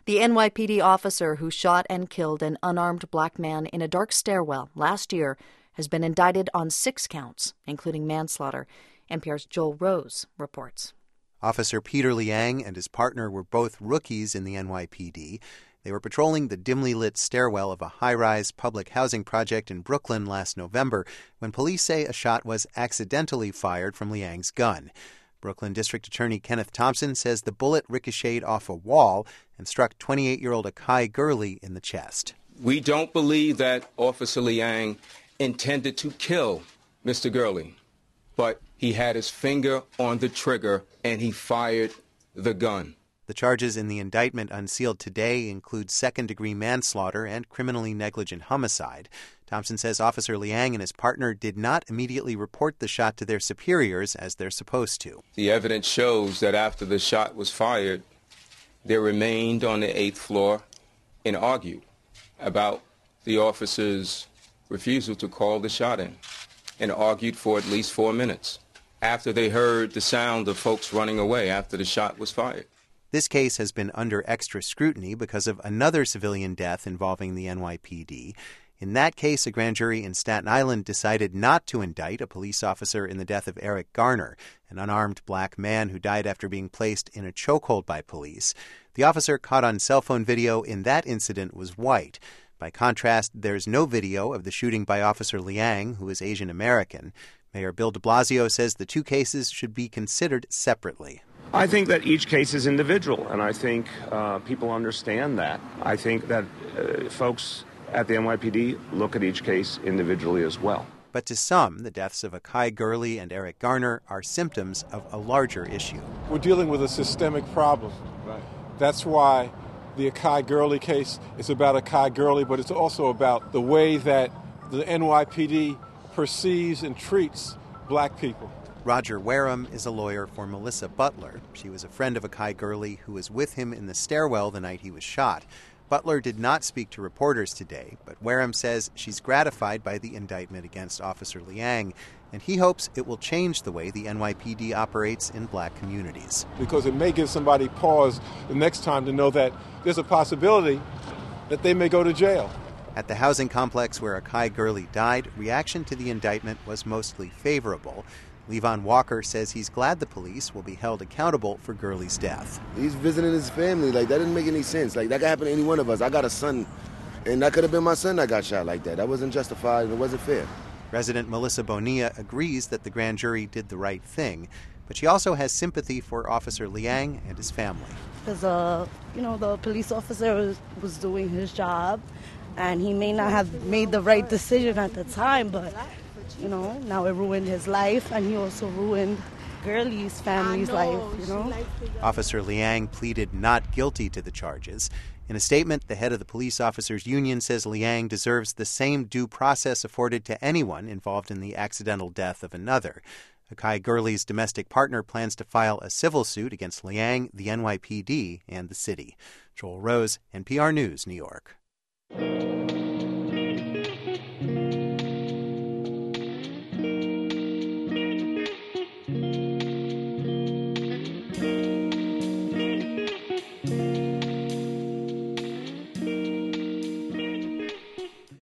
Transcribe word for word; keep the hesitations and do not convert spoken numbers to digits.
The N Y P D officer who shot and killed an unarmed black man in a dark stairwell last year has been indicted on six counts, including manslaughter. N P R's Joel Rose reports. Officer Peter Liang and his partner were both rookies in the N Y P D. They were patrolling the dimly lit stairwell of a high-rise public housing project in Brooklyn last November when police say a shot was accidentally fired from Liang's gun. Brooklyn District Attorney Kenneth Thompson says the bullet ricocheted off a wall and struck twenty-eight-year-old Akai Gurley in the chest. We don't believe that Officer Liang intended to kill Mister Gurley, but he had his finger on the trigger and he fired the gun. The charges in the indictment unsealed today include second-degree manslaughter and criminally negligent homicide. Thompson says Officer Liang and his partner did not immediately report the shot to their superiors as they're supposed to. The evidence shows that after the shot was fired, they remained on the eighth floor and argued about the officer's refusal to call the shot in, and argued for at least four minutes after they heard the sound of folks running away after the shot was fired. This case has been under extra scrutiny because of another civilian death involving the N Y P D. In that case, a grand jury in Staten Island decided not to indict a police officer in the death of Eric Garner, an unarmed black man who died after being placed in a chokehold by police. The officer caught on cell phone video in that incident was white. By contrast, there's no video of the shooting by Officer Liang, who is Asian American. Mayor Bill de Blasio says the two cases should be considered separately. I think that each case is individual, and I think uh, people understand that. I think that uh, folks at the N Y P D look at each case individually as well. But to some, the deaths of Akai Gurley and Eric Garner are symptoms of a larger issue. We're dealing with a systemic problem. Right. That's why the Akai Gurley case is about Akai Gurley, but it's also about the way that the N Y P D perceives and treats black people. Roger Wareham is a lawyer for Melissa Butler. She was a friend of Akai Gurley who was with him in the stairwell the night he was shot. Butler did not speak to reporters today, but Wareham says she's gratified by the indictment against Officer Liang, and he hopes it will change the way the N Y P D operates in black communities. Because it may give somebody pause the next time to know that there's a possibility that they may go to jail. At the housing complex where Akai Gurley died, reaction to the indictment was mostly favorable. Levon Walker says he's glad the police will be held accountable for Gurley's death. He's visiting his family. Like, that didn't make any sense. Like, that could happen to any one of us. I got a son, and that could have been my son that got shot like that. That wasn't justified, and it wasn't fair. Resident Melissa Bonilla agrees that the grand jury did the right thing, but she also has sympathy for Officer Liang and his family. Because, uh, you know, the police officer was, was doing his job, and he may not have made the right decision at the time, but you know, now it ruined his life, and he also ruined Gurley's family's life, you know. Officer Liang pleaded not guilty to the charges. In a statement, the head of the Police Officers Union says Liang deserves the same due process afforded to anyone involved in the accidental death of another. Akai Gurley's domestic partner plans to file a civil suit against Liang, the N Y P D, and the city. Joel Rose, N P R News, New York.